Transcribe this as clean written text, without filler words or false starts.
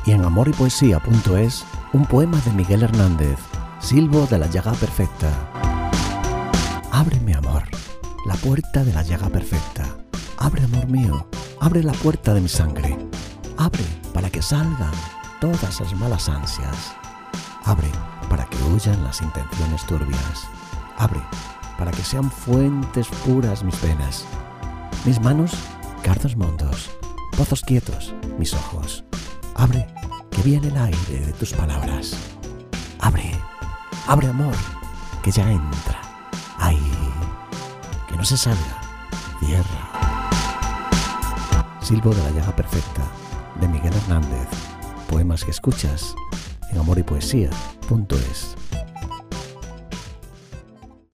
Y en amorypoesia.es, un poema de Miguel Hernández, Silbo de la llaga perfecta. Ábreme, amor, la puerta de la llaga perfecta. Abre, amor mío, abre la puerta de mi sangre. Abre para que salgan todas las malas ansias. Abre para que huyan las intenciones turbias. Abre para que sean fuentes puras mis venas. Mis manos, cardos mondos, pozos quietos, mis ojos. Abre, que viene el aire de tus palabras. Abre, abre, amor, que ya entra. Ay, que no se salga. Cierra. Silbo de la llaga perfecta, de Miguel Hernández. Poemas que escuchas en amorypoesia.es.